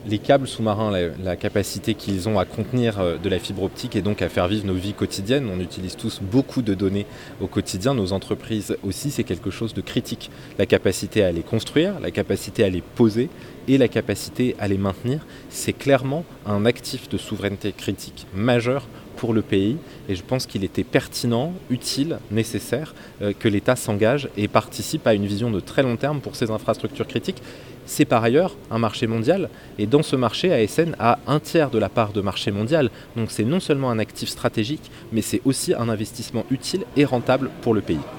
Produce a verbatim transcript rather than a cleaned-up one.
Les câbles sous-marins, la, la capacité qu'ils ont à contenir euh, de la fibre optique et donc à faire vivre nos vies quotidiennes, on utilise tous beaucoup de données au quotidien, nos entreprises aussi, c'est quelque chose de critique. La capacité à les construire, la capacité à les poser et la capacité à les maintenir, c'est clairement un actif de souveraineté critique majeur pour le pays et je pense qu'il était pertinent, utile, nécessaire euh, que l'État s'engage et participe à une vision de très long terme pour ces infrastructures critiques. C'est par ailleurs un marché mondial et dans ce marché, A S N a un tiers de la part de marché mondial. Donc c'est non seulement un actif stratégique, mais c'est aussi un investissement utile et rentable pour le pays.